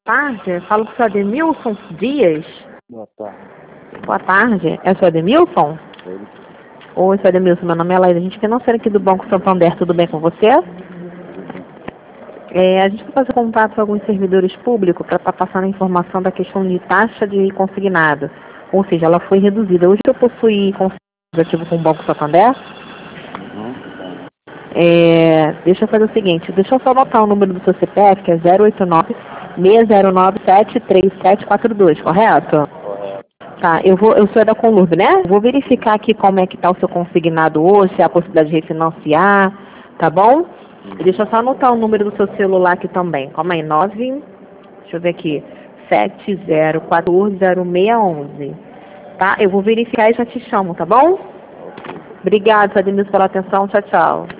tarde. Falo com o senhor Ademilson Dias. Boa tarde. Boa tarde. É o senhor Ademilson? Oi, senhor Ademilson. Meu nome é Laísa, agente financeira aqui do Banco Santander. Tudo bem com você? A gente vai fazer contato com alguns servidores públicos para estar passando a informação da questão de taxa de consignado. Ou seja, ela foi reduzida. Hoje eu possuí consignado com o Banco Santander. Deixa eu fazer o seguinte, deixa eu só anotar o número do seu CPF, que é 089-609-73742, correto? Correto. Tá, eu sou da Conlurb, né? Vou verificar aqui como é que tá o seu consignado hoje, se há a possibilidade de refinanciar, tá bom? E deixa eu só anotar o número do seu celular aqui também. Calma aí, deixa eu ver aqui, 70140611. Tá? Eu vou verificar e já te chamo, tá bom? Ok. Obrigada, Ademilson, pela atenção. Tchau, tchau.